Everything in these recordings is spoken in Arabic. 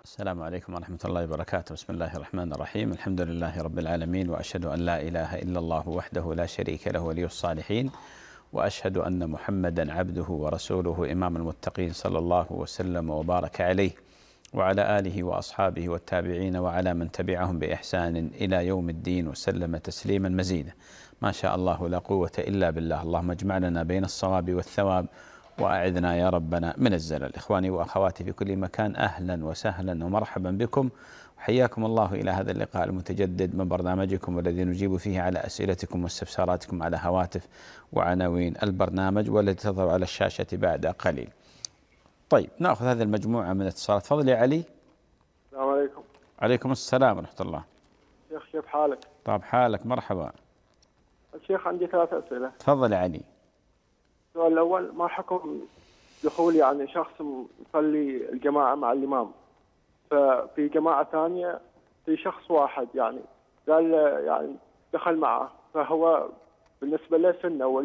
السلام عليكم ورحمة الله وبركاته. بسم الله الرحمن الرحيم. الحمد لله رب العالمين، وأشهد أن لا إله إلا الله وحده لا شريك له ولي الصالحين، وأشهد أن محمدا عبده ورسوله إمام المتقين، صلى الله وسلم وبارك عليه وعلى آله وأصحابه والتابعين وعلى من تبعهم بإحسان إلى يوم الدين، وسلم تسليما مزيدا. ما شاء الله لا قوة إلا بالله. اللهم اجمعنا بين الصواب والثواب، وأعذنا يا ربنا من الزلل. إخواني وأخواتي في كل مكان، أهلا وسهلا ومرحبا بكم، وحياكم الله إلى هذا اللقاء المتجدد من برنامجكم، والذي نجيب فيه على أسئلتكم واستفساراتكم على هواتف وعناوين البرنامج، والتي تظهر على الشاشة بعد قليل. طيب، نأخذ هذه المجموعة من الاتصالات. تفضل يا علي. السلام عليكم. عليكم السلام ورحمة الله. شيخ كيف حالك؟ طاب حالك، مرحبا. الشيخ عندي 3 أسئلة. تفضل يا علي. السؤال الأول: ما حكم دخول يعني شخص يصلي الجماعة مع الإمام، ففي جماعة ثانية في شخص واحد يعني قال يعني دخل معه، فهو بالنسبة له سنة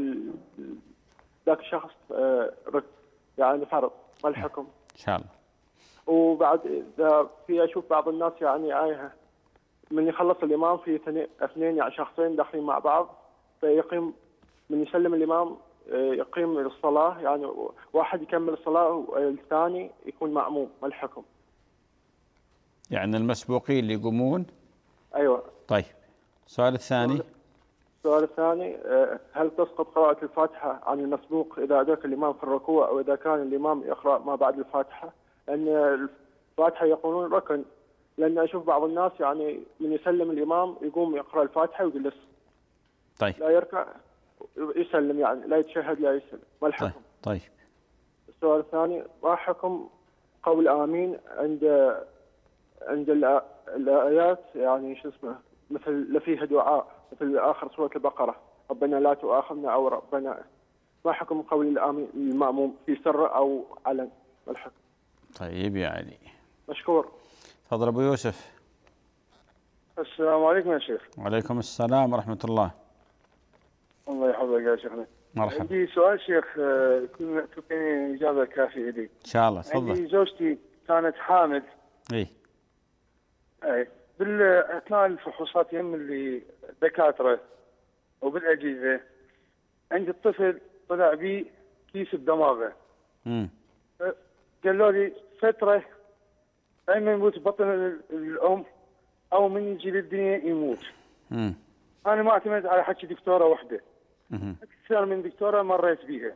ذاك الشخص يعني فرض، ما الحكم؟ إن شاء الله. وبعد إذا في أشوف بعض الناس يعني من يخلص الإمام في اثنين يعني شخصين داخلين مع بعض، فيقيم من يسلم الإمام يقيم الصلاة، يعني واحد يكمل الصلاة والثاني يكون مأموم، ما الحكم؟ يعني المسبوقين اللي يقومون. أيوة. طيب، السؤال الثاني. السؤال الثاني: هل تسقط قراءة الفاتحة عن المسبوق إذا أدرك الإمام في الركوع، أو إذا كان الإمام يقرأ ما بعد الفاتحة؟ لأن الفاتحة يقولون ركن، لأن أشوف بعض الناس يعني من يسلم الإمام يقوم يقرأ الفاتحة ويجلس. طيب. لا يركع، يسلم، يعني لا يتشهد لا يسلم، ما الحكم؟ طيب. السؤال الثاني: ما حكم قول آمين عند الآيات، يعني شو اسمه، مثل فيها دعاء مثل آخر سورة البقرة، ربنا لا تؤاخذنا، أو ربنا، ما حكم قول الآمين المأموم في سر أو علن، ما الحكم؟ طيب يا علي. مشكور. تفضل أبو يوسف. السلام عليكم يا شيخ. وعليكم السلام ورحمة الله. الله يحفظك يا شيخنا. مرحبا. عندي سؤال شيخ، تعطيني إجابة كافية لي إن شاء الله. تفضل. عندي زوجتي كانت حامل. إيه. اي، بالاثناء الفحوصات يم اللي الدكاتره وبالاجهزه، عند الطفل طلع بي كيس بدماغه. قالوا لي فتره اما يموت بطن الام او من يجي للدنيا يموت. انا ما اعتمد على حكي دكتوره واحده، اكثر من دكتوره مريت بيها.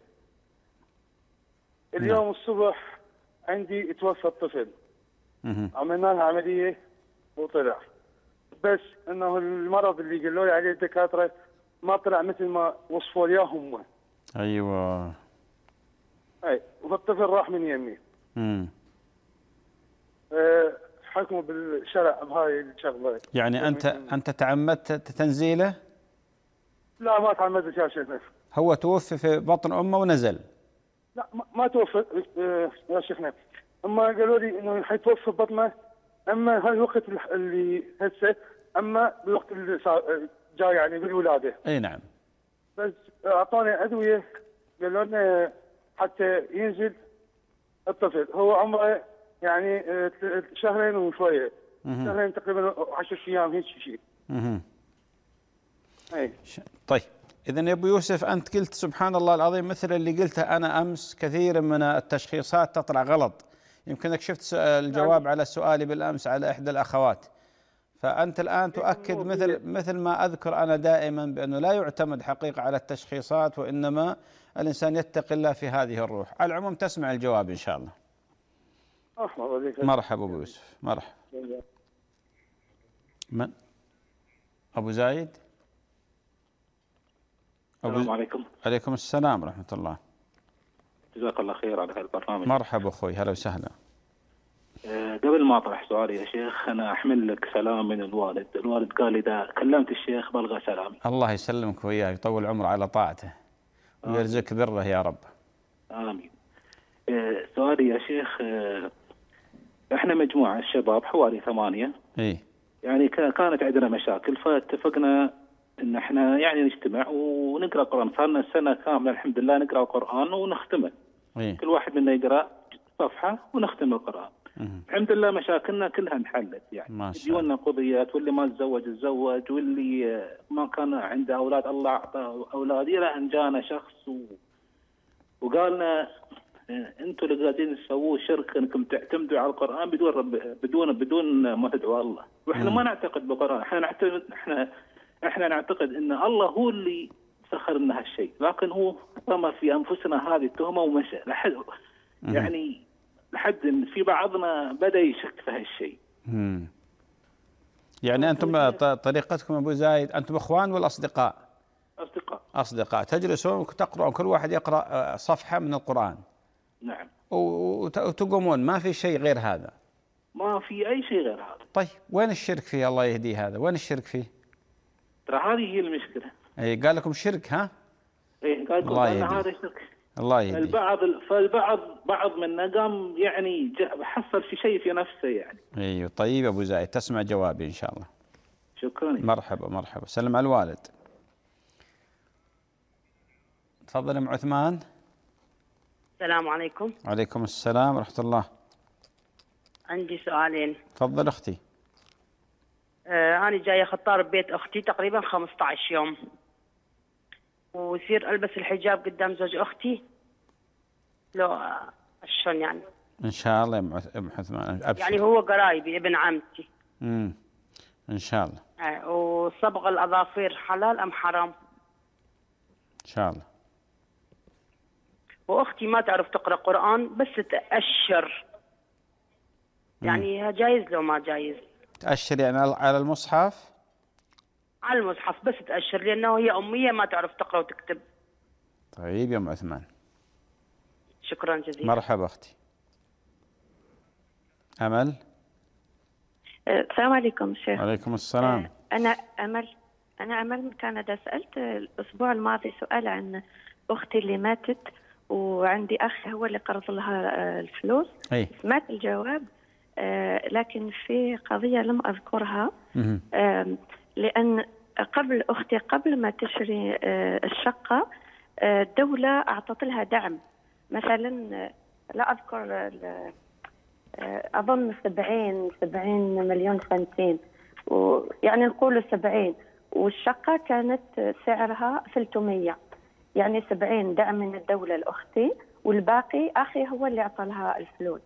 اليوم الصبح عندي توفى الطفل، عملنا لها عمليه وطلع، بس انه المرض اللي قالوا لي عليه الدكاتره ما طلع مثل ما وصفوا لي هم. ايوه. اي، والطفل راح من يمي. حكموا بالشرع بهاي الشغله. يعني انت تعمدت تنزيله؟ لا، ما تعمدت يا شيخنا. هو توفي في بطن امه ونزل؟ لا، ما توفى يا شيخنا، اما قالوا لي انه حيتوفى ببطنه، اما هالوقت اللي هسه، اما بالوقت اللي جاي يعني بالولاده. اي نعم. بس اعطوني ادويه، قالوا لنا حتى ينزل الطفل، هو عمره يعني 2 وشويه، شهرين تقريبا 10 ايام هيك شيء. اي. طيب، اذا يا ابو يوسف، انت قلت سبحان الله العظيم مثل اللي قلته انا امس: كثير من التشخيصات تطلع غلط. يمكنك شفت الجواب على سؤالي بالامس على احدى الاخوات. فانت الان تؤكد مثل ما اذكر انا دائما، بانه لا يعتمد حقيقه على التشخيصات، وانما الانسان يتقي الله في هذه الروح. على العموم تسمع الجواب ان شاء الله. مرحبا ابو يوسف، مرحبا. من؟ ابو زايد. السلام عليكم. عليكم السلام ورحمه الله. جزاك الله خير على هالبرنامج. مرحبا اخوي، هلا وسهلا. قبل ما اطرح سؤالي يا شيخ، انا احمل لك سلام من الوالد. الوالد قال لي اذا كلمت الشيخ بلغى سلامي. الله يسلمك وياه، يطول عمره على طاعته ويرزقك بره يا رب. امين. سؤالي يا شيخ، احنا مجموعه الشباب حوالي 8. ايه. يعني كانت عندنا مشاكل، فاتفقنا ان احنا يعني نجتمع ونقرا قران. صار لنا سنه كامله الحمد لله نقرا القران ونختمه. إيه؟ كل واحد منا يقرا صفحه ونختم القران. الحمد لله مشاكلنا كلها انحلت، يعني ما شاء ديوننا قضيت، واللي ما تزوج، واللي ما كان عنده اولاد الله اعطاه اولاد، الى ان جانا شخص وقالنا انتم اللي قاعدين تسووه شرك انكم تعتمدوا على القران بدون ما تدعوا الله، واحنا ما نعتقد بالقران، احنا نعتقد ان الله هو اللي سخر لنا هالشيء، لكن هو رمى في انفسنا هذه التهمه ومشى يعني لحد في بعضنا بدا يشك في هالشيء. يعني انتم طريقتكم ابو زايد، انتم اخوان ولا اصدقاء؟ اصدقاء تجلسون وتقرؤون، كل واحد يقرا صفحه من القران. نعم. وتقومون، ما في شيء غير هذا؟ ما في اي شيء غير هذا. طيب وين الشرك فيه؟ الله يهديه، هذا وين الشرك فيه؟ ترى هذه هي المشكله. اي قال لكم شرك؟ ها؟ اي قال لكم هذا شرك. الله يهديه. بعض منا قام يعني حصل في شيء في نفسه يعني. ايوه. طيب ابو زايد تسمع جوابي ان شاء الله. شكرا. مرحبا. سلم على الوالد. تفضل ام عثمان. السلام عليكم. وعليكم السلام ورحمه الله. عندي سؤالين. تفضل اختي. أنا جاية خطار ببيت أختي تقريبا 15 يوم، ويصير ألبس الحجاب قدام زوج أختي، لو شلون يعني؟ إن شاء الله يا أم عثمان أبشر. يعني هو قرايبي، ابن عمتي. إن شاء الله. وصبغ الأظافر حلال أم حرام؟ إن شاء الله. وأختي ما تعرف تقرأ قرآن بس تأشر، يعني جايز لو ما جايز؟ تأشر يعني على المصحف؟ على المصحف بس تأشر، لأنه هي أمية ما تعرف تقرأ وتكتب. طيب يا أم عثمان. شكرا جزيلا. مرحبا أختي. أمل. السلام عليكم شيخ. وعليكم السلام. أنا أمل من كندا. سألت الأسبوع الماضي سؤال عن أختي اللي ماتت، وعندي أخ هو اللي قرض لها الفلوس. سمعت الجواب، لكن في قضية لم أذكرها، لأن أختي قبل ما تشتري الشقة الدولة أعطت لها دعم، مثلا لا أذكر، أظن 70 مليون سنتين، يعني نقول 70، والشقة كانت سعرها 300، يعني 70 دعم من الدولة لأختي، والباقي أخي هو اللي أعطى لها الفلوس.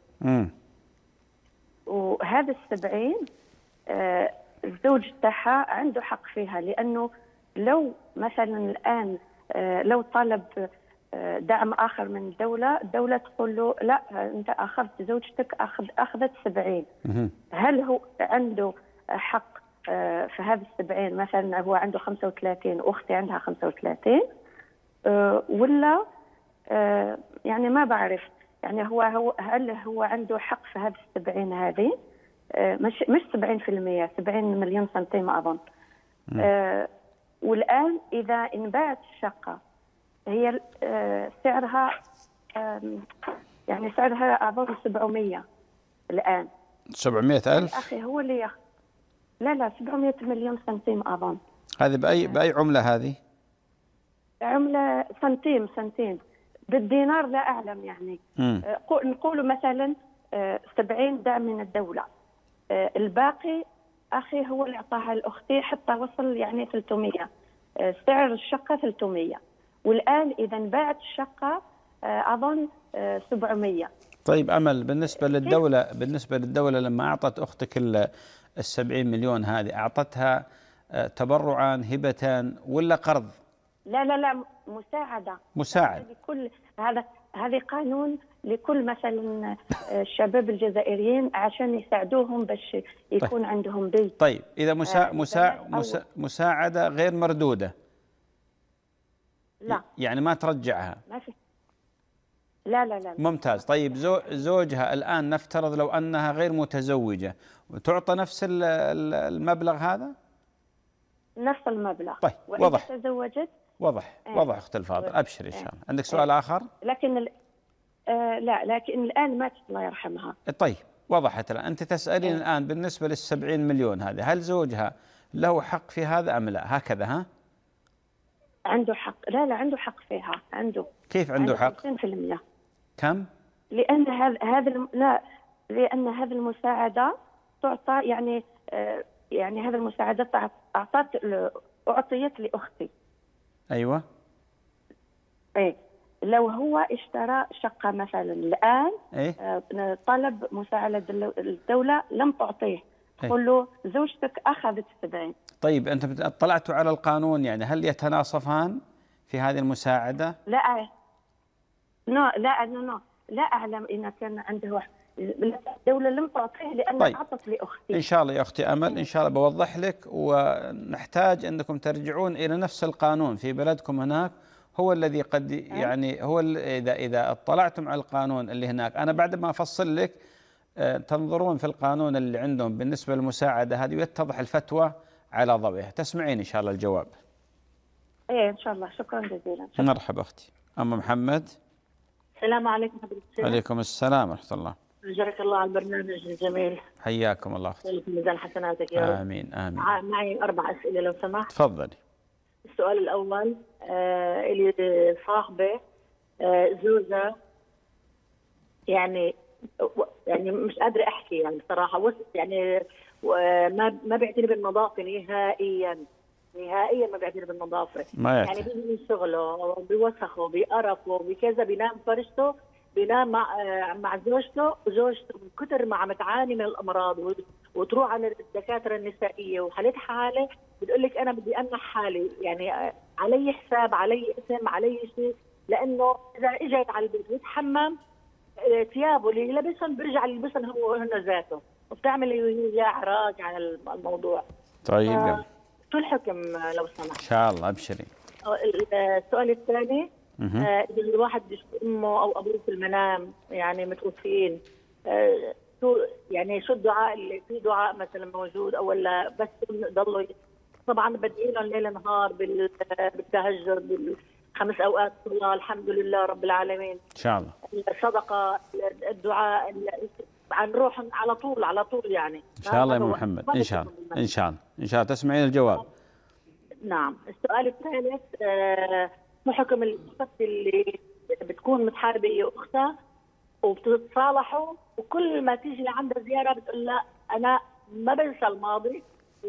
وهذا 70 الزوج تاعها عنده حق فيها، لأنه لو مثلا الآن لو طلب دعم آخر من الدولة تقول له لا أنت أخذت زوجتك أخذت 70، هل هو عنده حق في هذا 70؟ مثلا هو عنده 35 وأختي عندها 35، ولا يعني ما بعرف، يعني هل هو عنده حق في هذا 70 هذه؟ مش 70%، 70 مليون سنتيم أظن. والآن إذا انباعت الشقة هي سعرها يعني سعرها أظن 700 الآن. 700,000؟ أخي هو اللي لا 700 مليون سنتيم أظن. هذه بأي عملة هذه؟ عملة سنتيم بالدينار لا أعلم يعني. نقول مثلا 70 دعم من الدولة، الباقي أخي هو اللي أعطاها لأختي حتى وصل يعني 300، سعر الشقة 300، والآن إذا انباعت الشقة أظن 700. طيب أمل، بالنسبة للدولة لما أعطت أختك 70 مليون هذه، أعطتها تبرعا هبة ولا قرض؟ لا مساعدة. هذا قانون لكل مثلا الشباب الجزائريين عشان يساعدوهم باش يكون عندهم بيت. طيب إذا مساعدة غير مردودة؟ لا يعني ما ترجعها؟ ما في. لا. ممتاز. طيب زوجها الآن نفترض لو أنها غير متزوجة وتعطى نفس المبلغ هذا؟ نفس المبلغ. طيب وإذا تزوجت وضح أخت الفاضل. أبشر إن شاء الله. عندك سؤال آخر؟ لكن لكن الآن ماتت الله يرحمها. طيب وضحت الآن. أنت تسألين الآن بالنسبة لل70 مليون هذه، هل زوجها له حق في هذا أم لا؟ هكذا ها؟ عنده حق. لا عنده حق فيها. عنده. كيف عنده حق؟ 50%. كم؟ لأن هذا لا لأن هذه المساعدة تعطى يعني هذه المساعدة أعطيت لأختي. أيوة. إيه، لو هو اشترى شقة مثلا الآن، إيه؟ طلب مساعدة الدولة لم تعطيه، تقول له زوجتك أخذت التبعين. طيب أنت اطلعتوا على القانون، يعني هل يتناصفان في هذه المساعدة؟ لا لا أعلم إن كان عنده الدولة لم تعطيه لأن طيب. أعطت لأختي. إن شاء الله يا أختي أمل، إن شاء الله بوضح لك، ونحتاج أنكم ترجعون إلى نفس القانون في بلدكم هناك، هو الذي قد يعني هو إذا اطلعتم على القانون اللي هناك، أنا بعد ما أفصل لك تنظرون في القانون اللي عندهم بالنسبة للمساعدة هذه ويتضح الفتوى على ضوئها. تسمعين إن شاء الله الجواب. إيه إن شاء الله. شكرا جزيلا. مرحبا أختي أم محمد. السلام عليكم حضرتك. عليكم السلام ورحمة الله. أجرك الله على البرنامج الجميل. حياكم الله أختي. ميزان حسناتك يا رب. آمين آمين. معي 4 أسئلة لو سمحت. تفضلي. السؤال الأول، اللي صاحبة زوجة يعني مش قادرة أحكي يعني بصراحة، يعني ما بيعتني بالنظافة نهائيا ما بيعتني بالنظافة. يعني بيجي من شغله بوسخه بقرفه بكذا، بينام فرشته، بينام مع زوجته من كثر ما عم تعاني من الأمراض وتروح على الدكاترة النسائية وحالتها حالة، بتقول لك أنا بدي أمنح حالي، يعني علي حساب، علي اسم، علي شيء، لأنه إذا إجت على البيت ويتحمم ثيابه اللي لبسهم برجع يلبسهم هو ذاته، وبتعمل هي إحراج على الموضوع. طيب شو الحكم لو سمحت؟ إن شاء الله أبشري. السؤال الثاني، إذا الواحد أمه أو أبوه في المنام يعني متوفين، شو الدعاء اللي في دعاء مثلا موجود أو ولا بس ضلوا؟ طبعا بدعي لهم ليل نهار بالتهجد ب5 أوقات صلاة، الحمد لله رب العالمين. إن شاء الله. الصدقة، الدعاء عن روحهم على طول يعني. إن شاء الله يا محمد. إن شاء الله إن شاء الله إن شاء الله تسمعين الجواب. نعم. السؤال الثالث، ما حكم الأخت اللي بتكون متحاربة هي وأختها وبتتصالحوا، وكل ما تيجي لعندها زيارة بتقول لا أنا ما بنسى الماضي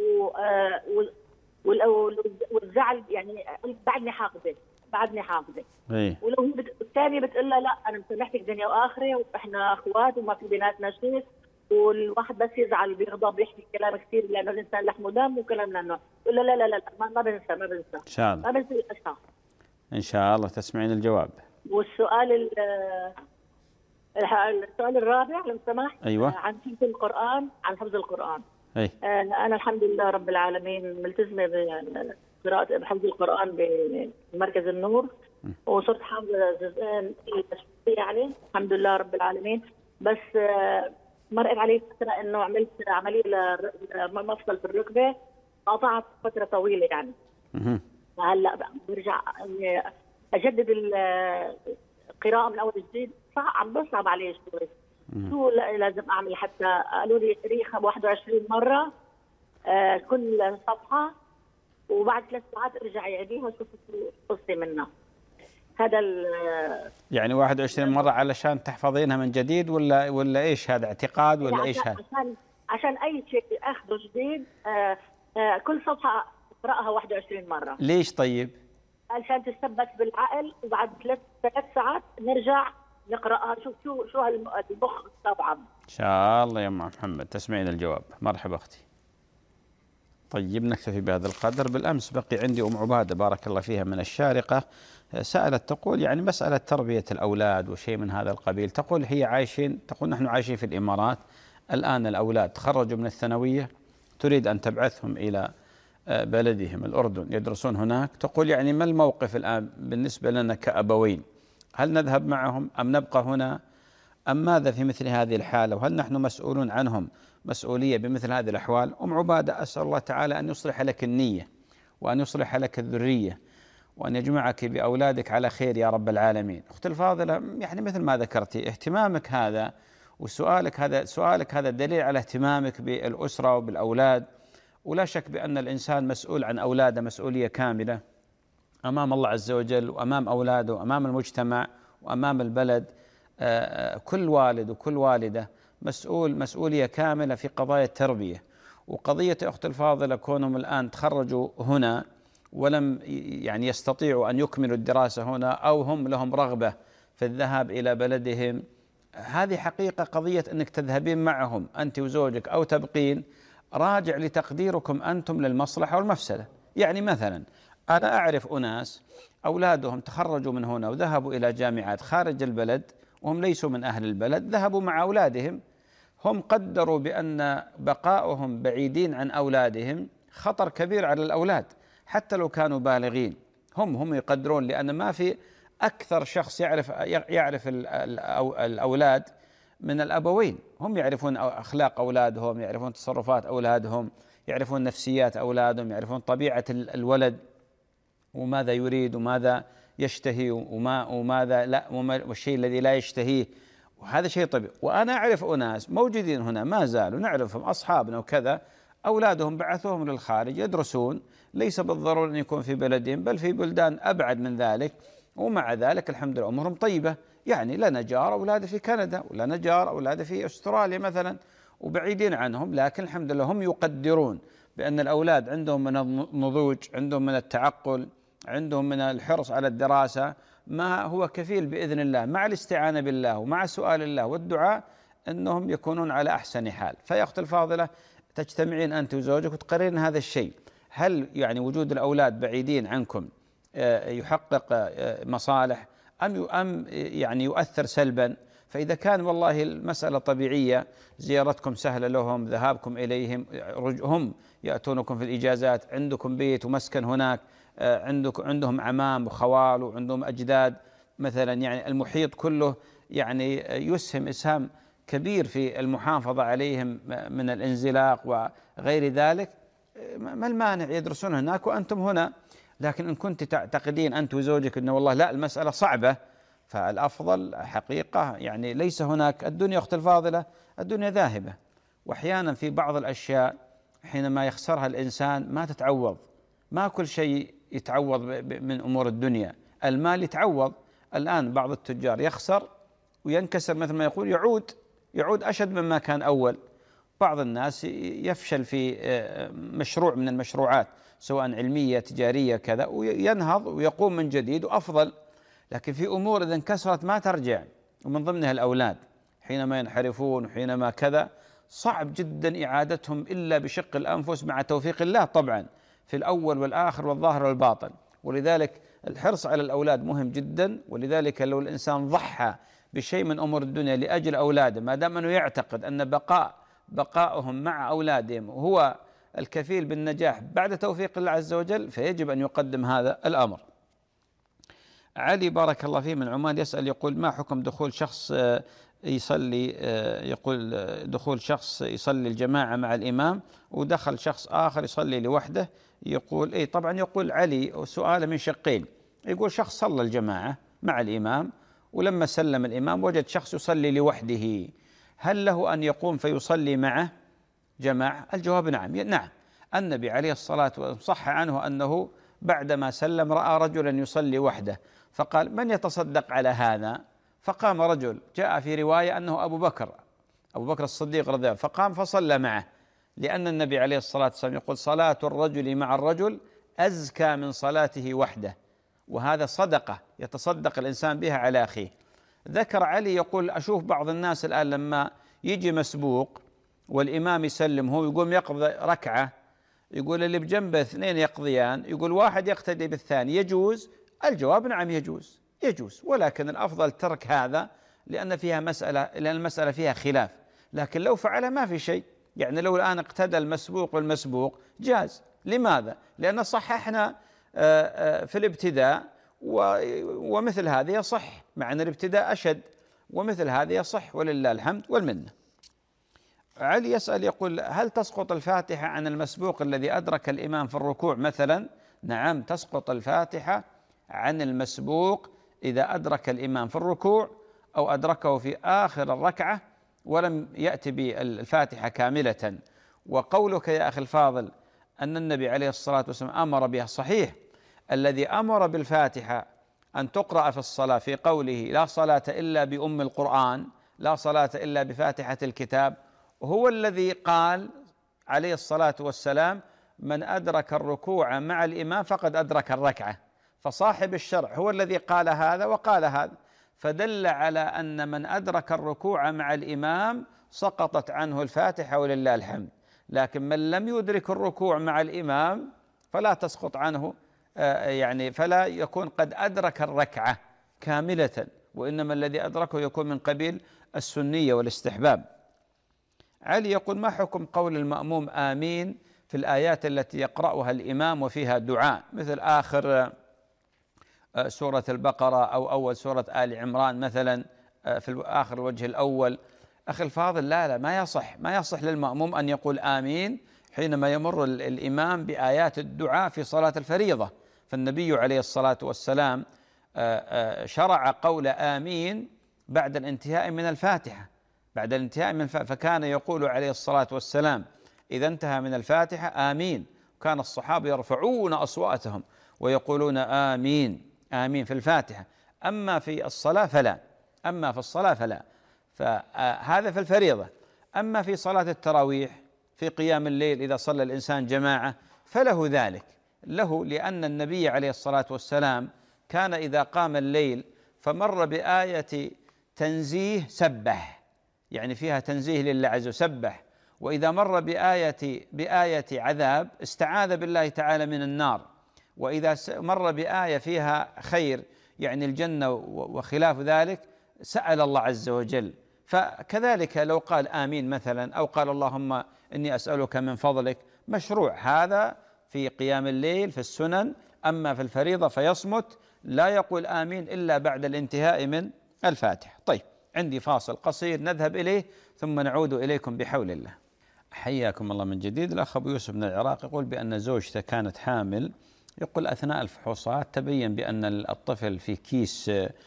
والزعل، يعني بعدني حافظة. ولو هي الثانية بتقول لها لا أنا مسامحتك دنيا وآخرة وإحنا أخوات وما في بيناتنا شيء، والواحد بس يزعل بيغضب بيحكي كلام كثير لأنه الإنسان لحم ودم وكلام من النوع، تقول لا لا لا لا ما بنسى إن شاء الله. ما بنسى الأشخاص. إن شاء الله تسمعين الجواب. والسؤال الرابع لو سمحت. أيوة. عن حفظ القرآن. أي. أنا الحمد لله رب العالمين ملتزمة بقراءة بحفظ القرآن بمركز النور، وصرت حافظة جزئين يعني الحمد لله رب العالمين. بس مرقت علي فترة إنه عملت عملية مفصل في الركبة، قطعت فترة طويلة يعني. هلا برجع أجدد القراءة من أول جديد، بصعب علي شوي. شو لازم أعمل؟ حتى قالوا لي قريها 21 مرة كل صفحة، وبعد 3 ساعات ارجع يعيديها وشوف قصتي منها. هذا يعني 21 مرة علشان تحفظينها من جديد ولا ايش هذا اعتقاد ولا ايش هذا؟ عشان اي شيء اخذه جديد كل صفحة اقراها 21 مرة. ليش طيب؟ عشان تثبت بالعقل، وبعد 3 ساعات نرجع نقراها شو المخ طبعا. ان شاء الله يا ام محمد تسمعين الجواب. مرحبا اختي. طيب نكتفي بهذا القدر. بالامس بقي عندي ام عباده بارك الله فيها من الشارقه، سالت تقول يعني مساله تربيه الاولاد وشيء من هذا القبيل. تقول تقول نحن عايشين في الامارات الان، الاولاد تخرجوا من الثانويه، تريد ان تبعثهم الى بلدهم الأردن يدرسون هناك. تقول يعني ما الموقف الآن بالنسبة لنا كأبوين؟ هل نذهب معهم أم نبقى هنا أم ماذا في مثل هذه الحالة؟ وهل نحن مسؤولون عنهم مسؤولية بمثل هذه الأحوال؟ أم عبادة أسأل الله تعالى أن يصلح لك النية وأن يصلح لك الذرية وأن يجمعك بأولادك على خير يا رب العالمين. أختي الفاضلة يعني مثل ما ذكرتي اهتمامك هذا سؤالك هذا دليل على اهتمامك بالأسرة وبالأولاد، ولا شك بأن الإنسان مسؤول عن أولاده مسؤولية كاملة أمام الله عز وجل وأمام أولاده وأمام المجتمع وأمام البلد. كل والد وكل والدة مسؤولية كاملة في قضايا التربية. وقضية أخت الفاضلة كونهم الآن تخرجوا هنا ولم يعني يستطيعوا أن يكملوا الدراسة هنا، أو هم لهم رغبة في الذهاب إلى بلدهم، هذه حقيقة قضية أنك تذهبين معهم أنت وزوجك أو تبقين راجع لتقديركم أنتم للمصلحة والمفسدة. يعني مثلا أنا أعرف أناس أولادهم تخرجوا من هنا وذهبوا إلى جامعات خارج البلد وهم ليسوا من أهل البلد، ذهبوا مع أولادهم، هم قدروا بأن بقاؤهم بعيدين عن أولادهم خطر كبير على الأولاد حتى لو كانوا بالغين. هم يقدرون، لأن ما في أكثر شخص يعرف الأولاد من الأبوين. هم يعرفون أخلاق أولادهم، يعرفون تصرفات أولادهم، يعرفون نفسيات أولادهم، يعرفون طبيعة الولد وماذا يريد وماذا يشتهي وماذا لا، والشيء الذي لا يشتهيه، وهذا شيء طبيعي. وأنا أعرف أناس موجودين هنا ما زالوا نعرفهم أصحابنا وكذا، أولادهم بعثوهم للخارج يدرسون، ليس بالضرورة أن يكون في بلدهم بل في بلدان أبعد من ذلك، ومع ذلك الحمد لله أمورهم طيبة. يعني لنا جار أولاده في كندا، ولنا جار أولاده في أستراليا مثلا، وبعيدين عنهم، لكن الحمد لله هم يقدرون بأن الأولاد عندهم من النضوج، عندهم من التعقل، عندهم من الحرص على الدراسة ما هو كفيل بإذن الله مع الاستعانة بالله ومع سؤال الله والدعاء أنهم يكونون على أحسن حال. فيا أختي الفاضلة تجتمعين أنت وزوجك وتقررين هذا الشيء، هل يعني وجود الأولاد بعيدين عنكم يحقق مصالح أم يعني يؤثر سلبا؟ فإذا كان والله المسألة طبيعية، زيارتكم سهلة لهم، ذهابكم إليهم، هم يأتونكم في الإجازات، عندكم بيت ومسكن هناك، عندهم عمام وخوال وعندهم أجداد مثلا، يعني المحيط كله يعني يسهم إسهام كبير في المحافظة عليهم من الانزلاق وغير ذلك. ما المانع يدرسون هناك وأنتم هنا؟ لكن إن كنت تعتقدين أنت وزوجك أنه والله لا المسألة صعبة، فالأفضل حقيقة يعني ليس هناك. الدنيا أخت الفاضلة الدنيا ذاهبة، وأحيانا في بعض الأشياء حينما يخسرها الإنسان ما تتعوض، ما كل شيء يتعوض من أمور الدنيا. المال يتعوض، الآن بعض التجار يخسر وينكسر مثل ما يقول، يعود أشد مما كان أول. بعض الناس يفشل في مشروع من المشروعات سواء علمية تجارية كذا وينهض ويقوم من جديد وأفضل. لكن في أمور إذا انكسرت ما ترجع، ومن ضمنها الأولاد حينما ينحرفون وحينما كذا صعب جدا إعادتهم إلا بشق الأنفس مع توفيق الله طبعا في الأول والآخر والظاهر والباطن. ولذلك الحرص على الأولاد مهم جدا. ولذلك لو الإنسان ضحى بشيء من أمور الدنيا لأجل أولاده، ما دام أنه يعتقد أن بقائهم مع أولادهم هو الكفيل بالنجاح بعد توفيق الله عز وجل، فيجب أن يقدم هذا الأمر. علي بارك الله فيه من عمان يسأل يقول: ما حكم دخول شخص يصلي، يقول دخول شخص يصلي الجماعة مع الإمام ودخل شخص آخر يصلي لوحده؟ يقول طبعا يقول علي سؤاله من شقين. يقول شخص صلى الجماعة مع الإمام ولما سلم الإمام وجد شخص يصلي لوحده، هل له أن يقوم فيصلي معه جماعة؟ الجواب نعم. النبي عليه الصلاة والسلام صح عنه أنه بعدما سلم رأى رجلا يصلي وحده فقال: من يتصدق على هذا؟ فقام رجل، جاء في رواية أنه أبو بكر الصديق رضي الله عنه، فقام فصلى معه، لأن النبي عليه الصلاة والسلام يقول: صلاة الرجل مع الرجل أزكى من صلاته وحده، وهذا صدقة يتصدق الإنسان بها على أخيه. ذكر علي يقول: أشوف بعض الناس الآن لما يجي مسبوق والإمام يسلم هو يقوم يقضي ركعة، يقول اللي بجنبه اثنين يقضيان، يقول واحد يقتدي بالثاني، يجوز؟ الجواب نعم يجوز، ولكن الأفضل ترك هذا لأن المسألة فيها خلاف. لكن لو فعل ما في شيء، يعني لو الآن اقتدى المسبوق والمسبوق جاز. لماذا؟ لأن صححنا في الابتداء ومثل هذا يصح، مع أن الابتداء أشد، ومثل هذا يصح ولله الحمد والمنة. علي يسأل يقول: هل تسقط الفاتحة عن المسبوق الذي أدرك الإمام في الركوع مثلا؟ نعم، تسقط الفاتحة عن المسبوق إذا أدرك الإمام في الركوع أو أدركه في آخر الركعة ولم يأتي بالفاتحة كاملة. وقولك يا أخي الفاضل أن النبي عليه الصلاة والسلام أمر بها صحيح، الذي أمر بالفاتحة أن تقرأ في الصلاة في قوله: لا صلاة إلا بأم القرآن، لا صلاة إلا بفاتحة الكتاب، وهو الذي قال عليه الصلاة والسلام: من أدرك الركوع مع الإمام فقد أدرك الركعة. فصاحب الشرع هو الذي قال هذا وقال هذا، فدل على أن من أدرك الركوع مع الإمام سقطت عنه الفاتحة ولله الحمد، لكن من لم يدرك الركوع مع الإمام فلا تسقط عنه، يعني فلا يكون قد أدرك الركعة كاملة، وإنما الذي أدركه يكون من قبيل السنية والاستحباب. علي يقول: ما حكم قول المأموم آمين في الآيات التي يقرأها الإمام وفيها دعاء، مثل آخر سورة البقرة أو أول سورة آل عمران مثلا في آخر الوجه الأول؟ أخي الفاضل، لا ما يصح للمأموم أن يقول آمين حينما يمر الإمام بآيات الدعاء في صلاة الفريضة. فالنبي عليه الصلاة والسلام شرع قول آمين بعد الانتهاء من الفاتحة، فكان يقول عليه الصلاة والسلام إذا انتهى من الفاتحة: آمين. كان الصحابة يرفعون أصواتهم ويقولون آمين آمين في الفاتحة. أما في الصلاة فلا، فهذا في الفريضة. أما في صلاة التراويح في قيام الليل إذا صلى الإنسان جماعة فله ذلك، لأن النبي عليه الصلاة والسلام كان إذا قام الليل فمر بآية تنزيه سبح، يعني فيها تنزيه لله عز وجل سبح، وإذا مر بآية عذاب استعاذ بالله تعالى من النار، وإذا مر بآية فيها خير يعني الجنة وخلاف ذلك سأل الله عز وجل. فكذلك لو قال آمين مثلا أو قال اللهم إني أسألك من فضلك مشروع هذا في قيام الليل في السنن. أما في الفريضة فيصمت، لا يقول آمين إلا بعد الانتهاء من الفاتحة. طيب، عندي فاصل قصير نذهب إليه ثم نعود إليكم بحول الله. حياكم الله من جديد. الأخ أبو يوسف من العراق يقول بأن زوجته كانت حامل، يقول أثناء الفحوصات تبين بأن الطفل في كيس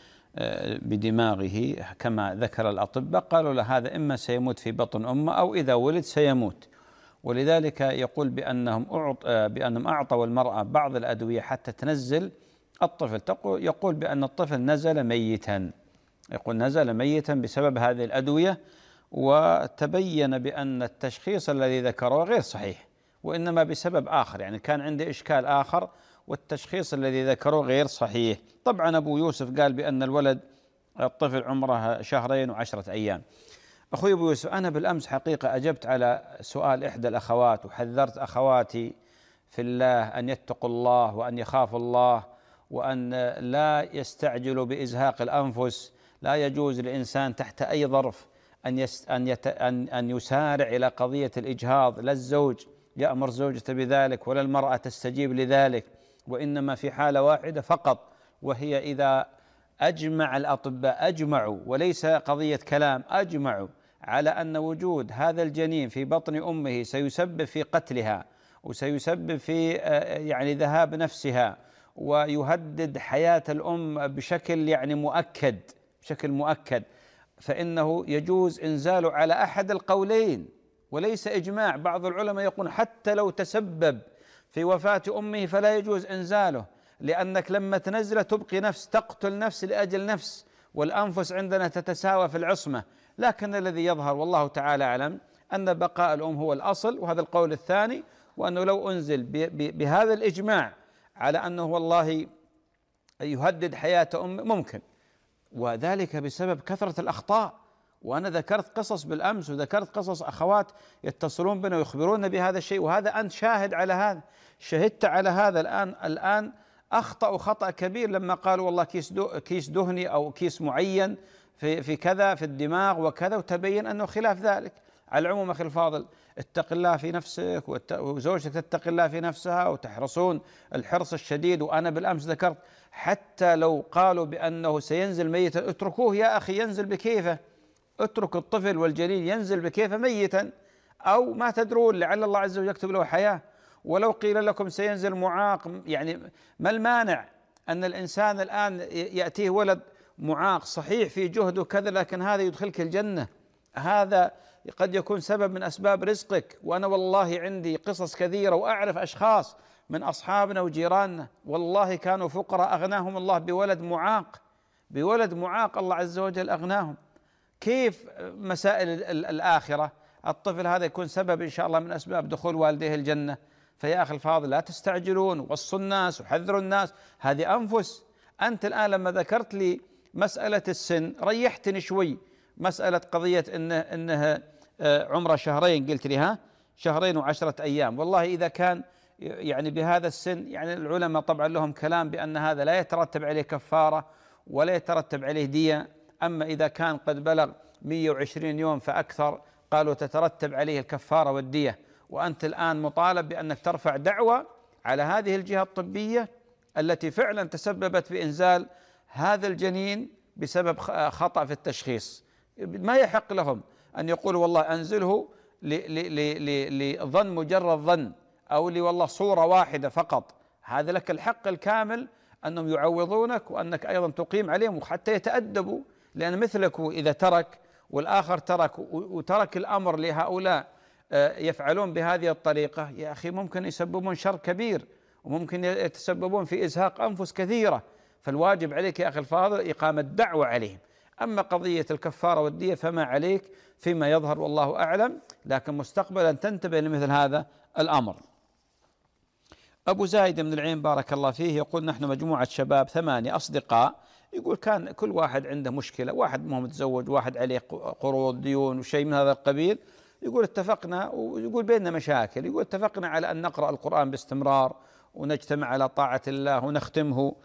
بدماغه كما ذكر الأطباء، قالوا له هذا إما سيموت في بطن أمه أو إذا ولد سيموت، ولذلك يقول بأنهم أعطوا المرأة بعض الأدوية حتى تنزل الطفل. يقول بأن الطفل نزل ميتا بسبب هذه الأدوية، وتبين بأن التشخيص الذي ذكره غير صحيح وإنما بسبب آخر، يعني كان عنده إشكال آخر والتشخيص الذي ذكره غير صحيح. طبعا أبو يوسف قال بأن الطفل عمره 2 و10 أيام. أخوي أبو يوسف، أنا بالأمس حقيقة أجبت على سؤال إحدى الأخوات وحذرت أخواتي في الله أن يتقوا الله وأن يخافوا الله وأن لا يستعجلوا بإزهاق الأنفس. لا يجوز للإنسان تحت أي ظرف أن يسارع إلى قضية الإجهاض، لا الزوج يأمر زوجته بذلك ولا المرأة تستجيب لذلك، وإنما في حالة واحدة فقط، وهي إذا أجمع الأطباء أجمعوا، وليس قضية كلام، أجمعوا على أن وجود هذا الجنين في بطن أمه سيسبب في قتلها وسيسبب في يعني ذهاب نفسها ويهدد حياة الأم بشكل مؤكد، فإنه يجوز إنزاله على أحد القولين وليس إجماع. بعض العلماء يقول حتى لو تسبب في وفاة أمه فلا يجوز إنزاله، لأنك لما تنزله تبقي نفس، تقتل نفس لأجل نفس، والأنفس عندنا تتساوى في العصمة. لكن الذي يظهر والله تعالى أعلم أن بقاء الأم هو الأصل، وهذا القول الثاني، وأنه لو أنزل بهذا الإجماع على أنه والله يهدد حياة أم ممكن، وذلك بسبب كثرة الأخطاء. وأنا ذكرت قصص بالأمس وذكرت قصص أخوات يتصلون بنا ويخبرون بهذا الشيء، وهذا أنت شاهد على هذا، شهدت على هذا. الآن أخطأوا خطأ كبير لما قالوا والله كيس دهني أو كيس معين في كذا في الدماغ وكذا، وتبين أنه خلاف ذلك. على العموم أخي الفاضل، اتق الله في نفسك وزوجتك تتق الله في نفسها وتحرصون الحرص الشديد. وأنا بالأمس ذكرت حتى لو قالوا بأنه سينزل ميتا اتركوه يا أخي ينزل بكيفه، اترك الطفل والجنين ينزل بكيفه ميتا، أو ما تدرون لعل الله عز وجل يكتب له حياة. ولو قيل لكم سينزل معاق، يعني ما المانع أن الإنسان الآن يأتيه ولد معاق صحيح في جهده كذا، لكن هذا يدخلك الجنة، هذا قد يكون سبب من أسباب رزقك. وأنا والله عندي قصص كثيرة وأعرف أشخاص من أصحابنا وجيراننا والله كانوا فقراء أغناهم الله بولد معاق الله عز وجل أغناهم. كيف مسائل الآخرة؟ الطفل هذا يكون سبب إن شاء الله من أسباب دخول والديه الجنة. فيا أخي الفاضل لا تستعجلون، وصوا الناس وحذروا الناس، هذه أنفس. أنت الآن لما ذكرت لي مسألة السن ريحتني شوي. مسألة قضية إنه عمره شهرين، قلت لي ها 2 و10 أيام. والله إذا كان يعني بهذا السن، يعني العلماء طبعا لهم كلام بأن هذا لا يترتب عليه كفارة ولا يترتب عليه دية. أما إذا كان قد بلغ 120 يوم فأكثر قالوا تترتب عليه الكفارة والدية. وأنت الآن مطالب بأنك ترفع دعوة على هذه الجهة الطبية التي فعلا تسببت بإنزال هذا الجنين بسبب خطأ في التشخيص. ما يحق لهم أن يقولوا والله أنزله لظن مجرد ظن، أو والله صورة واحدة فقط. هذا لك الحق الكامل أنهم يعوضونك، وأنك أيضا تقيم عليهم وحتى يتأدبوا. لأن مثلك إذا ترك والآخر ترك وترك الأمر لهؤلاء يفعلون بهذه الطريقة، يا أخي ممكن يسببون شر كبير، وممكن يتسببون في إزهاق أنفس كثيرة. فالواجب عليك يا أخي الفاضل إقامة دعوة عليهم. أما قضية الكفارة والدية فما عليك فيما يظهر والله أعلم، لكن مستقبلا تنتبه لمثل هذا الأمر. أبو زايد من العين بارك الله فيه يقول: نحن مجموعة شباب 8 أصدقاء، يقول كان كل واحد عنده مشكلة، واحد ما هو متزوج، واحد عليه قروض ديون وشيء من هذا القبيل. يقول اتفقنا، ويقول بيننا مشاكل، يقول اتفقنا على أن نقرأ القرآن باستمرار ونجتمع على طاعة الله ونختمه.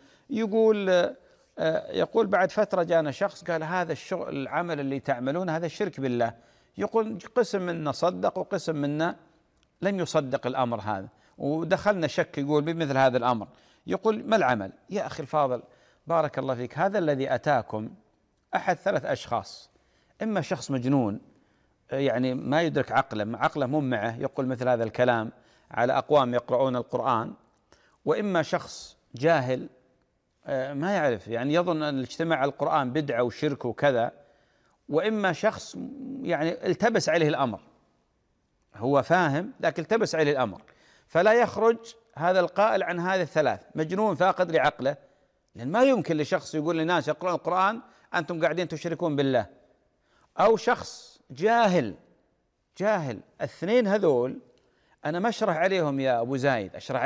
يقول بعد فترة جانا شخص قال هذا الشغل العمل اللي تعملون هذا شرك بالله. يقول قسم منا صدق وقسم منا لم يصدق الأمر هذا، ودخلنا شك يقول بمثل هذا الأمر. يقول ما العمل؟ يا أخي الفاضل بارك الله فيك، هذا الذي أتاكم أحد 3 أشخاص: إما شخص مجنون يعني ما يدرك عقله مو معه يقول مثل هذا الكلام على أقوام يقرؤون القرآن، وإما شخص جاهل ما يعرف يعني يظن أن الاجتماع على القرآن بدعة وشرك وكذا، وإما شخص يعني التبس عليه الأمر، هو فاهم لكن التبس عليه الأمر. فلا يخرج هذا القائل عن هذه الثلاث: مجنون فاقد لعقله، لأن ما يمكن لشخص يقول للناس يقرؤون القرآن أنتم قاعدين تشركون بالله، أو شخص جاهل. الاثنين هذول أنا ما أشرح عليهم يا أبو زايد، أشرح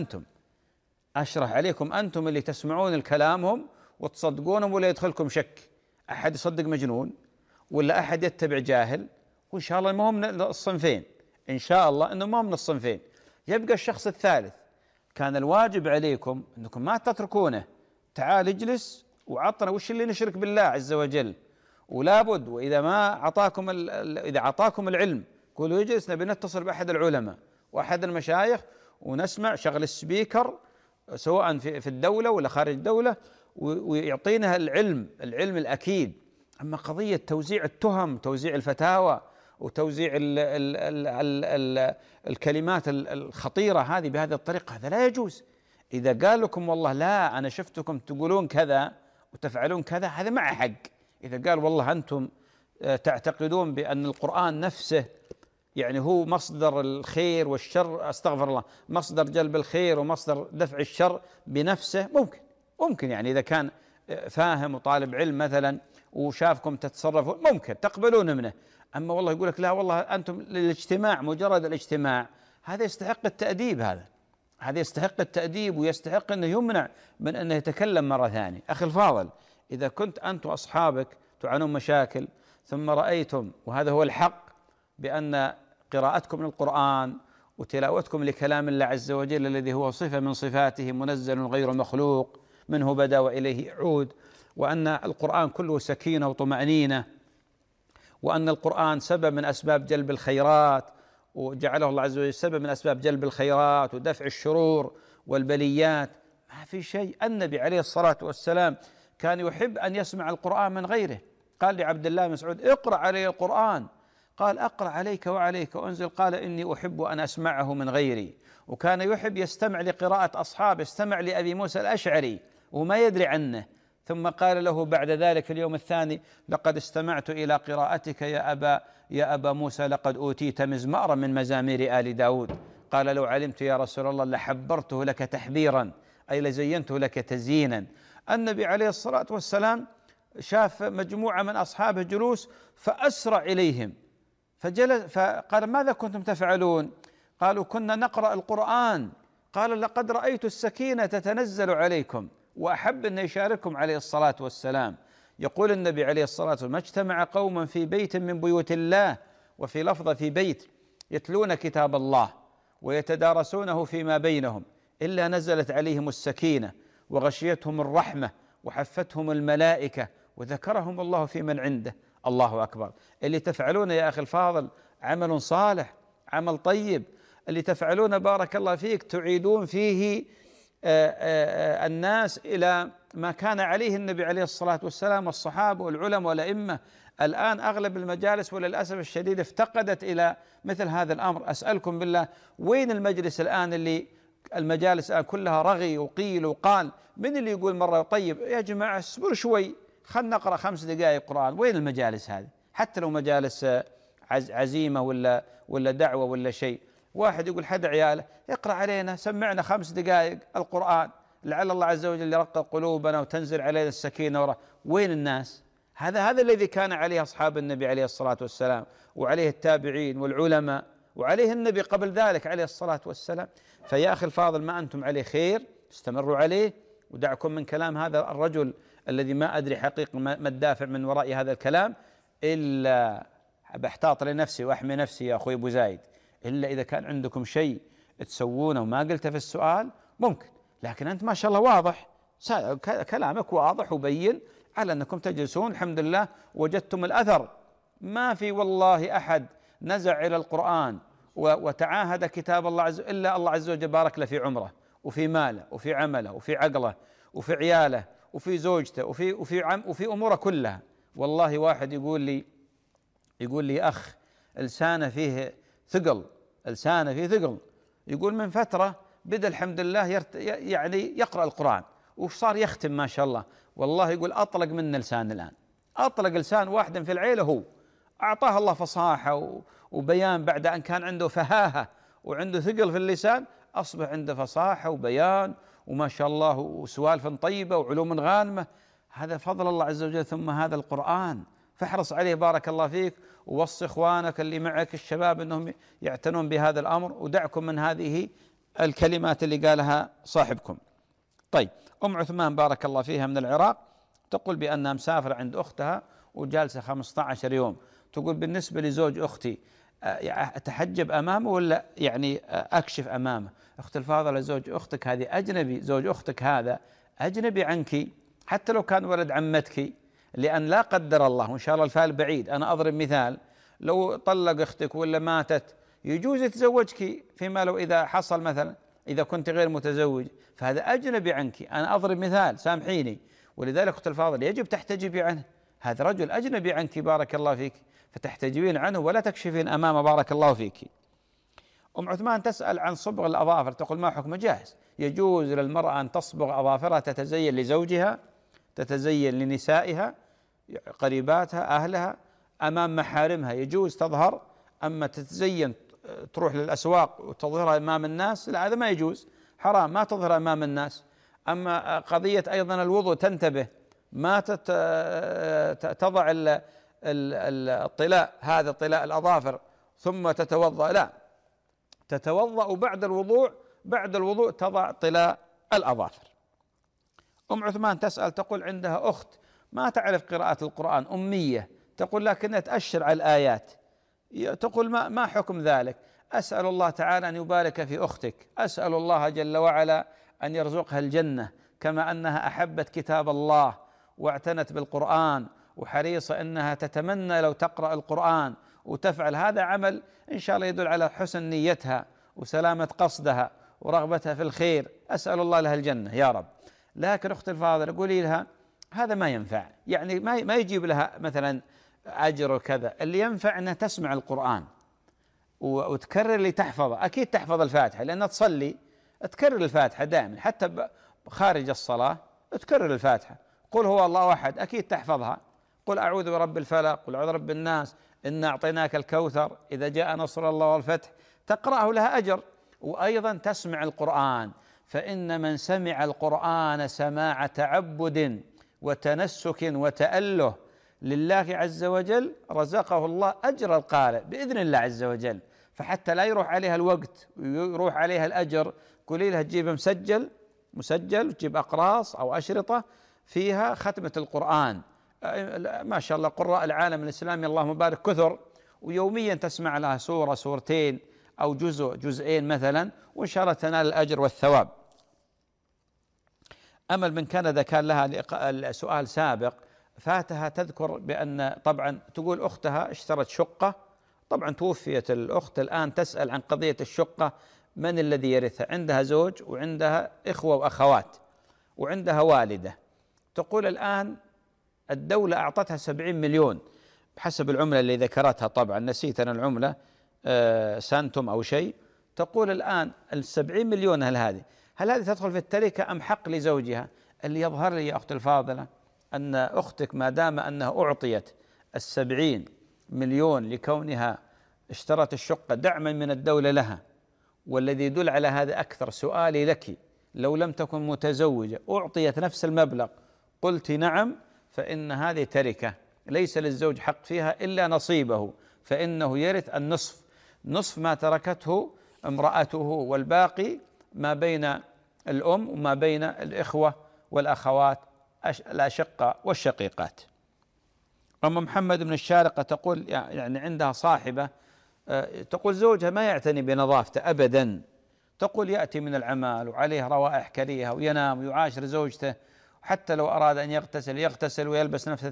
عليكم أنتم اللي تسمعون الكلامهم وتصدقونهم، ولا يدخلكم شك أحد يصدق مجنون ولا أحد يتبع جاهل. وإن شاء الله ما هم من الصنفين، إن شاء الله إنه ما هم من الصنفين. يبقى الشخص الثالث، كان الواجب عليكم أنكم ما تتركونه، تعال اجلس وعطنا وش اللي نشرك بالله عز وجل. ولا بد، وإذا ما أعطاكم إذا أعطاكم العلم قولوا يجلس نبي نتصل بأحد العلماء وأحد المشايخ ونسمع، شغل السبيكر سواء في الدولة ولا خارج الدولة، ويعطينا العلم الأكيد. أما قضية توزيع التهم، توزيع الفتاوى، وتوزيع الكلمات الخطيرة هذه بهذه الطريقة، هذا لا يجوز. إذا قال لكم والله لا أنا شفتكم تقولون كذا وتفعلون كذا، هذا مع حق. إذا قال والله أنتم تعتقدون بأن القرآن نفسه يعني هو مصدر الخير والشر، استغفر الله، مصدر جلب الخير ومصدر دفع الشر بنفسه، ممكن يعني إذا كان فاهم وطالب علم مثلا وشافكم تتصرفون ممكن تقبلون منه. أما والله يقول لك لا والله أنتم للاجتماع، مجرد الاجتماع، هذا يستحق التأديب، هذا يستحق التأديب، ويستحق أنه يمنع من أنه يتكلم مرة ثانية. أخي الفاضل، إذا كنت أنت وأصحابك تعانون مشاكل ثم رأيتم، وهذا هو الحق، بأن قراءتكم للقرآن وتلاوتكم لكلام الله عز وجل الذي هو صفة من صفاته منزل غير مخلوق، منه بدأ وإليه يعود، وأن القرآن كله سكينة وطمأنينة، وأن القرآن سبب من أسباب جلب الخيرات، وجعله الله عز وجل سبب من أسباب جلب الخيرات ودفع الشرور والبليات، ما في شيء. النبي عليه الصلاة والسلام كان يحب أن يسمع القرآن من غيره. قال لعبد الله بن مسعود: اقرأ علي القرآن. قال: أقرأ عليك وعليك وأنزل. قال: إني أحب أن أسمعه من غيري. وكان يحب يستمع لقراءة أصحابه، استمع لأبي موسى الأشعري وما يدري عنه، ثم قال له بعد ذلك اليوم الثاني: لقد استمعت إلى قراءتك يا أبا موسى، لقد أوتيت مزمارا من مزامير آل داود. قال: لو علمت يا رسول الله لحبرته لك تحبيرا، أي لزينته لك تزيينا. النبي عليه الصلاة والسلام شاف مجموعة من أصحابه جلوس فأسرع إليهم فجلس، فقال: ماذا كنتم تفعلون؟ قالوا: كنا نقرأ القرآن. قال: لقد رأيت السكينة تتنزل عليكم، وأحب أن يشارككم عليه الصلاة والسلام. يقول النبي عليه الصلاة والسلام: ما اجتمع قوم في بيت من بيوت الله، وفي لفظة في بيت، يتلون كتاب الله ويتدارسونه فيما بينهم إلا نزلت عليهم السكينة وغشيتهم الرحمة وحفتهم الملائكة وذكرهم الله في من عنده. الله أكبر. اللي تفعلونه يا أخي الفاضل عمل صالح، عمل طيب. اللي تفعلونه بارك الله فيك تعيدون فيه الناس إلى ما كان عليه النبي عليه الصلاة والسلام والصحابة والعلماء والأئمة. الآن أغلب المجالس وللأسف الشديد افتقدت إلى مثل هذا الأمر. أسألكم بالله، وين المجلس الآن اللي المجالس الآن كلها رغي وقيل وقال؟ من اللي يقول مرة: طيب يا جماعة اصبروا شوي، خلنا نقرأ 5 دقائق قرآن؟ وين المجالس هذه؟ حتى لو مجالس عزيمة ولا دعوة ولا شيء. واحد يقول حد عياله: اقرأ علينا، سمعنا 5 دقائق القرآن لعل الله عز وجل يرقق قلوبنا وتنزل علينا السكينة. وين الناس؟ هذا الذي كان عليه أصحاب النبي عليه الصلاة والسلام، وعليه التابعين والعلماء، وعليه النبي قبل ذلك عليه الصلاة والسلام. فيا أخي الفاضل، ما أنتم عليه خير، استمروا عليه، ودعكم من كلام هذا الرجل الذي ما أدري حقيقة ما الدافع من وراء هذا الكلام، إلا بحتاط لنفسي وأحمي نفسي يا أخوي أبو زايد، إلا إذا كان عندكم شيء تسوونه وما قلته في السؤال ممكن. لكن أنت ما شاء الله واضح، كلامك واضح وبين على أنكم تجلسون الحمد لله وجدتم الأثر. ما في والله أحد نزع إلى القرآن وتعاهد كتاب الله عز وجل إلا الله عز وجل بارك له في عمره وفي ماله وفي عمله وفي عقله وفي عياله وفي زوجته وفي أموره كلها. والله واحد يقول لي أخ لسانه فيه ثقل، يقول من فترة بدأ الحمد لله يعني يقرأ القرآن وصار يختم ما شاء الله. والله يقول أطلق من لسان الآن، أطلق لسان واحد في العيلة، هو أعطاه الله فصاحة وبيان بعد أن كان عنده فهاهة وعنده ثقل في اللسان، أصبح عنده فصاحة وبيان وما شاء الله وسوالف طيبة وعلوم غانمة. هذا فضل الله عز وجل، ثم هذا القرآن، فاحرص عليه بارك الله فيك، ووصي إخوانك اللي معك الشباب أنهم يعتنون بهذا الأمر، ودعكم من هذه الكلمات اللي قالها صاحبكم. طيب، أم عثمان بارك الله فيها من العراق تقول بأنها مسافرة عند أختها وجالسة 15 يوم. تقول بالنسبة لزوج أختي أتحجب أمامه ولا يعني أكشف أمامه؟ أخت الفاضلة، زوج أختك هذه أجنبي، زوج أختك هذا أجنبي عنك حتى لو كان ولد عمتك، لأن لا قدر الله وإن شاء الله الفال بعيد، أنا أضرب مثال، لو طلق أختك ولا ماتت يجوز يتزوجك فيما لو إذا حصل مثلا إذا كنت غير متزوج، فهذا أجنبي عنك. أنا أضرب مثال سامحيني، ولذلك أخت الفاضل يجب تحتجبي عنه، هذا رجل أجنبي عنك بارك الله فيك، فتحتجبين عنه ولا تكشفين أمامه بارك الله فيك. أم عثمان تسأل عن صبغ الأظافر، تقول ما حكم؟ جائز، يجوز للمرأة أن تصبغ أظافرها، تتزين لزوجها، تتزين لنسائها قريباتها أهلها، أمام محارمها يجوز تظهر. أما تتزين تروح للأسواق وتظهرها أمام الناس، لا، هذا ما يجوز، حرام، ما تظهر أمام الناس. أما قضية أيضا الوضوء تنتبه، ما تضع الطلاء، هذا طلاء الأظافر ثم تتوضأ، لا، تتوضأ بعد الوضوء تضع طلاء الأظافر. أم عثمان تسأل تقول عندها أخت ما تعرف قراءة القرآن، أمية، تقول لكنها تأشر على الآيات، تقول ما حكم ذلك؟ أسأل الله تعالى أن يبارك في أختك، أسأل الله جل وعلا أن يرزقها الجنة، كما أنها أحبت كتاب الله واعتنت بالقرآن وحريصة أنها تتمنى لو تقرأ القرآن وتفعل هذا عمل إن شاء الله يدل على حسن نيتها وسلامة قصدها ورغبتها في الخير، أسأل الله لها الجنة يا رب. لكن أختي الفاضلة قولي لها هذا ما ينفع، يعني ما يجيب لها مثلا أجر وكذا، اللي ينفع أنها تسمع القرآن وتكرر اللي تحفظه. أكيد تحفظ الفاتحة لأنها تصلي، تكرر الفاتحة دائما، حتى خارج الصلاة تكرر الفاتحة. قل هو الله أحد أكيد تحفظها، قل أعوذ برب الفلق، قل أعوذ برب الناس، إنا أعطيناك الكوثر، إذا جاء نصر الله والفتح، تقرأه لها أجر. وأيضا تسمع القرآن، فإن من سمع القرآن سماع تعبد وتنسك وتأله لله عز وجل رزقه الله أجر القارئ بإذن الله عز وجل. فحتى لا يروح عليها الوقت ويروح عليها الأجر، قولي لها تجيب مسجل وتجيب أقراص أو أشرطة فيها ختمة القرآن. ما شاء الله قراء العالم الإسلامي اللهم بارك كثر، ويوميا تسمع لها سورة سورتين أو جزئين مثلا، وإن شاء الله تنال الأجر والثواب. أمل من كندا كان لها سؤال سابق فاتها، تذكر بأن طبعا تقول أختها اشترت شقة، طبعا توفيت الأخت، الآن تسأل عن قضية الشقة من الذي يرثها. عندها زوج وعندها إخوة وأخوات وعندها والدة. تقول الآن الدولة أعطتها 70 مليون بحسب العملة اللي ذكرتها، طبعا نسيت أنا العملة سنتم أو شيء. تقول الآن 70 مليون هل هذه تدخل في التركة أم حق لزوجها؟ اللي يظهر لي يا أخت الفاضلة أن أختك ما دام أنها أعطيت 70 مليون لكونها اشترت الشقة دعما من الدولة لها، والذي يدل على هذا أكثر سؤالي لك، لو لم تكن متزوجة أعطيت نفس المبلغ قلت نعم، فإن هذه تركة ليس للزوج حق فيها إلا نصيبه، فإنه يرث النصف، نصف ما تركته امرأته، والباقي ما بين الأم وما بين الإخوة والأخوات الأشقة والشقيقات. أم محمد بن الشارقة تقول يعني عندها صاحبة تقول زوجها ما يعتني بنظافته أبدا، تقول يأتي من العمل وعليه روائح كريهة وينام ويعاشر زوجته، حتى لو أراد أن يغتسل ويلبس نفس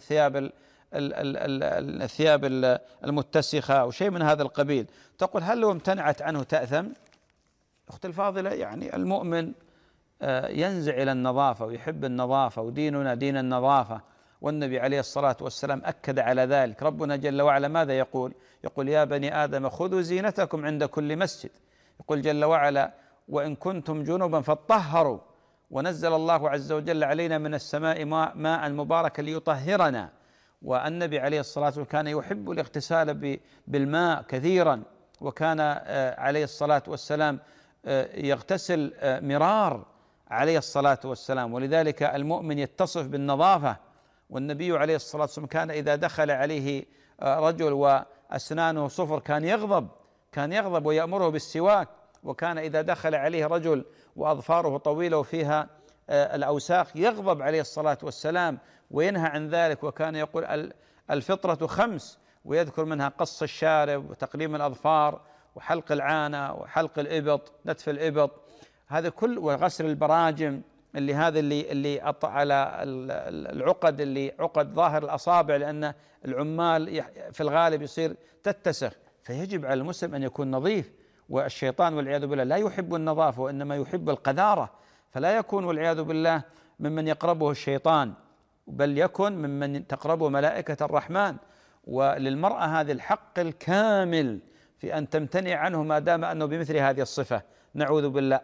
الثياب المتسخة أو شيء من هذا القبيل. تقول هل لو امتنعت عنه تأثم؟ أخت الفاضلة يعني المؤمن ينزع إلى النظافة ويحب النظافة، وديننا دين النظافة، والنبي عليه الصلاة والسلام أكد على ذلك. ربنا جل وعلا ماذا يقول؟ يقول يا بني آدم خذوا زينتكم عند كل مسجد. يقول جل وعلا وإن كنتم جنبا فاطهروا، ونزل الله عز وجل علينا من السماء ماء مباركا ليطهرنا. والنبي عليه الصلاة والسلام كان يحب الاغتسال بالماء كثيرا، وكان عليه الصلاة والسلام يغتسل مرار عليه الصلاة والسلام، ولذلك المؤمن يتصف بالنظافة. والنبي عليه الصلاة والسلام كان إذا دخل عليه رجل وأسنانه صفر كان يغضب ويأمره بالسواك، وكان إذا دخل عليه رجل وأظفاره طويلة وفيها الأوساخ يغضب عليه الصلاة والسلام وينهى عن ذلك، وكان يقول الفطرة 5، ويذكر منها قص الشارب وتقليم الأظفار وحلق العانة وحلق الإبط، نتف الإبط، هذا كل، وغسل البراجم اللي على العقد، اللي عقد ظاهر الأصابع، لأن العمال في الغالب يصير تتسخ. فيجب على المسلم أن يكون نظيف، والشيطان والعياذ بالله لا يحب النظافة وإنما يحب القذارة، فلا يكون والعياذ بالله ممن يقربه الشيطان، بل يكن ممن تقربه ملائكة الرحمن. وللمرأة هذا الحق الكامل في أن تمتنع عنه ما دام أنه بمثل هذه الصفة، نعوذ بالله.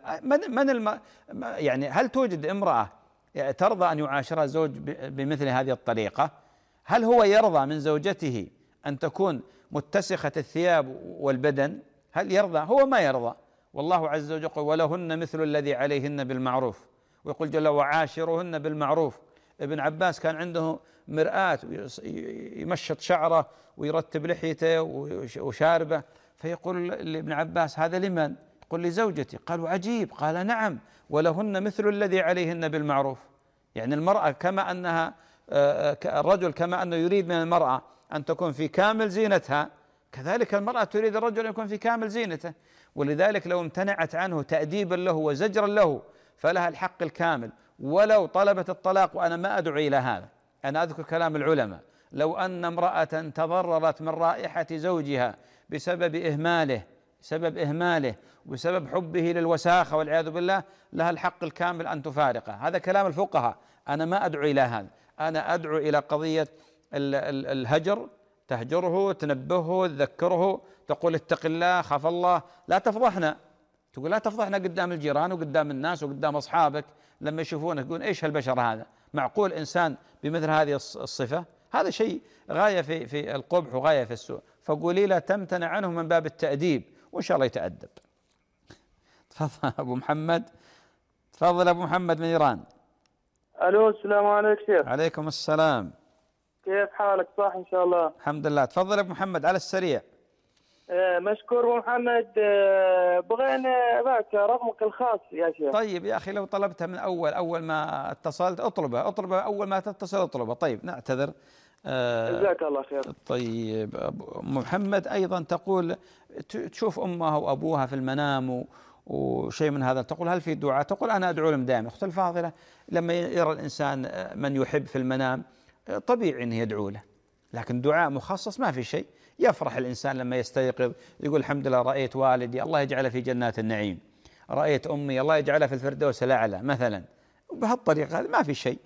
يعني هل توجد امرأة ترضى أن يعاشرها زوج بمثل هذه الطريقة؟ هل هو يرضى من زوجته أن تكون متسخة الثياب والبدن؟ هل يرضى؟ هو ما يرضى. والله عز وجل يقول ولهن مثل الذي عليهن بالمعروف، ويقول جل وعاشرهن بالمعروف. ابن عباس كان عنده مرآة يمشط شعره ويرتب لحيته وشاربه، فيقول لابن عباس هذا لمن؟ يقول لزوجتي. قالوا عجيب، قال نعم ولهن مثل الذي عليهن بالمعروف. يعني المرأة كما أنها الرجل كما أنه يريد من المرأة أن تكون في كامل زينتها، كذلك المرأة تريد الرجل أن يكون في كامل زينته. ولذلك لو امتنعت عنه تأديبا له وزجرا له فلها الحق الكامل، ولو طلبت الطلاق. وأنا ما أدعو إلى هذا، أنا أذكر كلام العلماء، لو أن امرأة تضررت من رائحة زوجها بسبب إهماله وبسبب حبه للوساخة والعياذ بالله، لها الحق الكامل أن تفارقه. هذا كلام الفقهاء، أنا ما أدعو إلى هذا، أنا أدعو إلى قضية الهجر، تهجره، تنبهه، تذكره، تقول اتق الله، خاف الله، لا تفضحنا. تقول لا تفضحنا قدام الجيران وقدام الناس وقدام أصحابك لما يشوفونك يقول إيش هالبشر هذا؟ معقول إنسان بمثل هذه الصفة؟ هذا شيء غاية في القبح وغاية في السوء. فقولي لا تمتنع عنه من باب التأديب، وإن شاء الله يتأدب. تفضل أبو محمد، تفضل أبو محمد من إيران. الو السلام عليكم شيخ. عليكم السلام. كيف حالك؟ صح ان شاء الله. الحمد لله. تفضل ابو محمد على السريع. مشكور ابو محمد. بغينا ذاك رقمك الخاص يا شيخ. طيب يا اخي لو طلبتها من اول ما اتصلت اطلبه اول ما تتصل اطلبه. طيب نعتذر. جزاك الله خير. طيب محمد ايضا تقول تشوف امها وابوها في المنام وشيء من هذا، تقول هل في دعاء؟ تقول انا ادعو لهم دائما. اختي الفاضله، لما يرى الانسان من يحب في المنام طبيعي انه يدعو له، لكن دعاء مخصص ما في شيء. يفرح الانسان لما يستيقظ يقول الحمد لله رأيت والدي الله يجعله في جنات النعيم، رأيت امي الله يجعلها في الفردوس الاعلى مثلا، بهالطريقه هذه ما في شيء.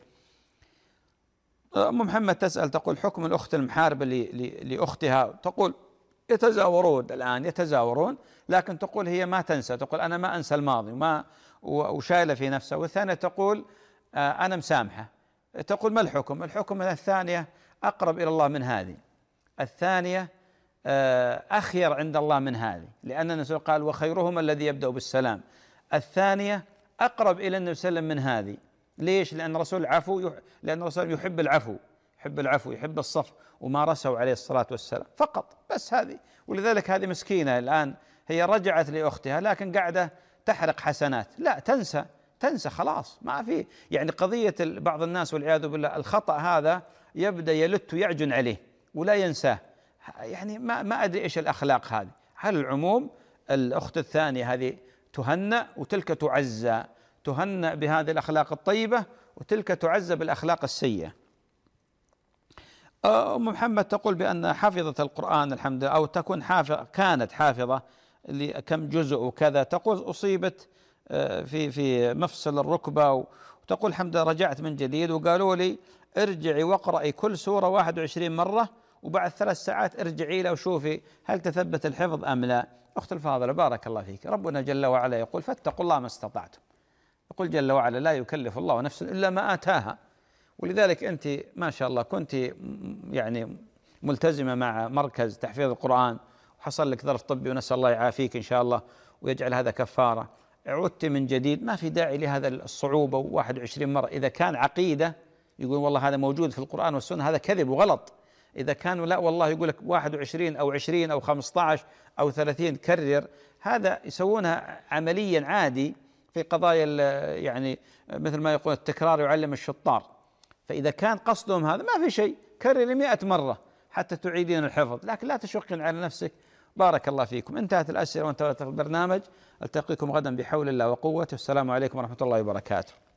ام محمد تسأل تقول حكم الاخت المحاربه لاختها، تقول يتزاورون الان يتزاورون، لكن تقول هي ما تنسى، تقول انا ما انسى الماضي وشايله في نفسها. والثانيه تقول انا مسامحه. تقول ما الحكم؟ الحكم الثانيه اقرب الى الله من هذه، الثانيه اخير عند الله من هذه، لان النبي قال وخيرهما الذي يبدأ بالسلام. الثانيه اقرب الى النبي صلى الله عليه وسلم من هذه. ليش؟ لأن الرسول لأن الرسول يحب العفو يحب الصفح، ومارسه عليه الصلاة والسلام فقط، بس هذه. ولذلك هذه مسكينة الآن هي رجعت لأختها لكن قاعدة تحرق حسنات. لا، تنسى خلاص، ما في يعني قضية. بعض الناس والعياذ بالله الخطأ هذا يبدأ يلت ويعجن عليه ولا ينساه، يعني ما أدري إيش الأخلاق هذه. على العموم الأخت الثانية هذه تهنأ وتلك تعزى، تهنأ بهذه الأخلاق الطيبة وتلك تعزى بالأخلاق السيئة. أم محمد تقول بأن حافظة القرآن الحمد لله، أو تكون كانت حافظة لكم جزء وكذا، تقول أصيبت في مفصل الركبة، وتقول الحمد لله رجعت من جديد وقالوا لي ارجعي واقرأي كل سورة 21 مرة، وبعد 3 ساعات ارجعي له وشوفي هل تثبت الحفظ أم لا. أخت الفاضلة بارك الله فيك، ربنا جل وعلا يقول فاتقوا الله ما استطعتم. يقول جل وعلا لا يكلف الله نفسا إلا ما آتاها. ولذلك أنت ما شاء الله كنت يعني ملتزمة مع مركز تحفيظ القرآن وحصل لك ظرف طبي، ونسأل الله يعافيك إن شاء الله ويجعل هذا كفارة. عدت من جديد، ما في داعي لهذا الصعوبة 21 مرة. إذا كان عقيدة يقول والله هذا موجود في القرآن والسنة، هذا كذب وغلط. إذا كانوا لا والله يقول لك 21 أو 20 أو 15 أو 30 كرر، هذا يسوونها عمليا عادي في قضايا يعني مثل ما يقول التكرار يعلم الشطار. فإذا كان قصدهم هذا ما في شيء، كرر 100 مرة حتى تعيدين الحفظ، لكن لا تشقين على نفسك. بارك الله فيكم. انتهت الأسئلة وانتهت البرنامج. ألتقيكم غدا بحول الله وقوته. والسلام عليكم ورحمة الله وبركاته.